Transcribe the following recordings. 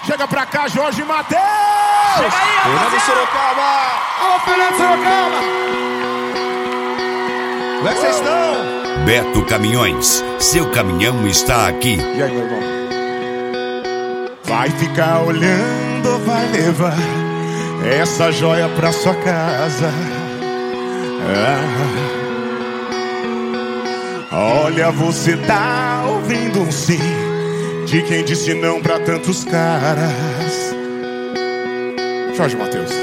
Chega pra cá, Jorge Mateus! Chega aí, Fernando Sorocaba! Alô, Fernando Sorocaba! Como é que vocês estão? Beto Caminhões, seu caminhão está aqui. E aí, meu irmão? Vai ficar olhando ou vai levar essa joia pra sua casa? Olha, você tá ouvindo um sim de quem disse não pra tantos caras. Jorge Mateus.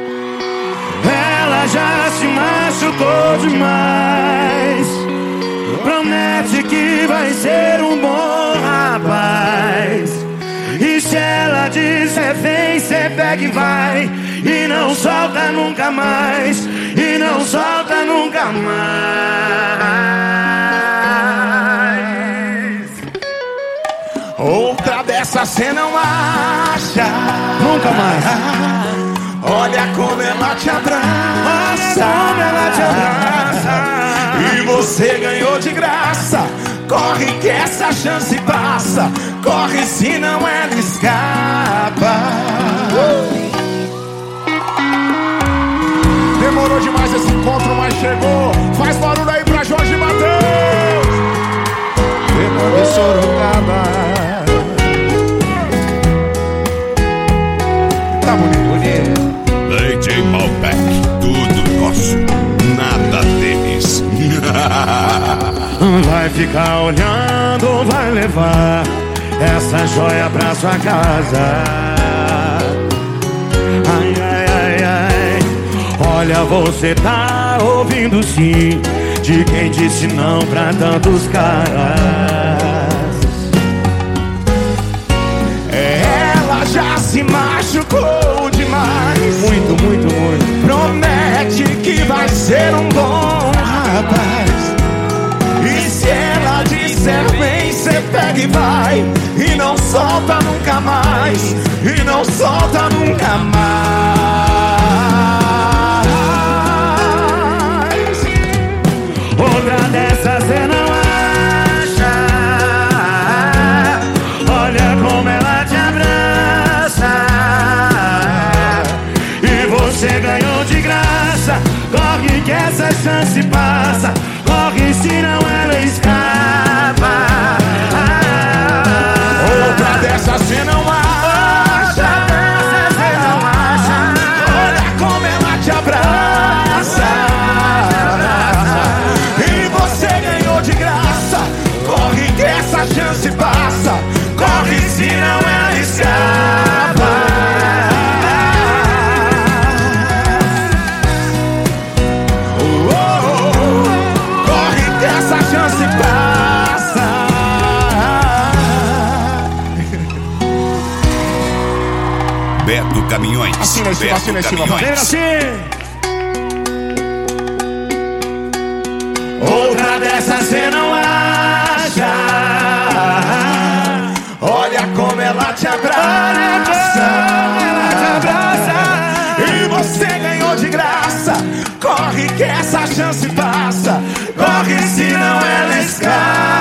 Ela já se machucou demais. Promete que vai ser um bom rapaz. E se ela disser vem, cê pega e vai. E não solta nunca mais. E não solta nunca mais. Outra dessa cê não acha. Nunca mais. Olha como ela te abraça. Olha como ela te abraça. E você ganhou de graça. Corre que essa chance passa. Corre senão ela escapa. Demorou demais esse encontro, mas chegou. Faz barulho aí pra Jorge Mateus. Fernando Sorocaba. Tá bonito. DJ Malbec, tudo nosso, nada deles. Vai ficar olhando, vai levar essa joia pra sua casa. Ai, ai, ai, ai. Olha, você tá ouvindo sim de quem disse não pra tantos caras. Ela já se machucou demais. Muito, muito, muito. Promete que vai ser um bom rapaz. E se ela disser vem, cê pega e vai. E não solta nunca mais. E não solta nunca mais. Outra dessas cê não acha. Olha como ela te abraça. E você ganhou de graça. Corre que essa chance passa. Corre senão ela escapa. Outra dessas cê não acha. Olha como ela te abraça. E você ganhou de graça. Corre que essa chance passa. Corre senão ela escapa. Corre que essa chance passa. Beto Caminhões, Assina em cima, Beto assina em cima, Caminhões. Vem assim. Outra dessas cê não acha. Olha como ela te abraça. E você ganhou de graça. Corre que essa chance passa. Corre senão ela escapa.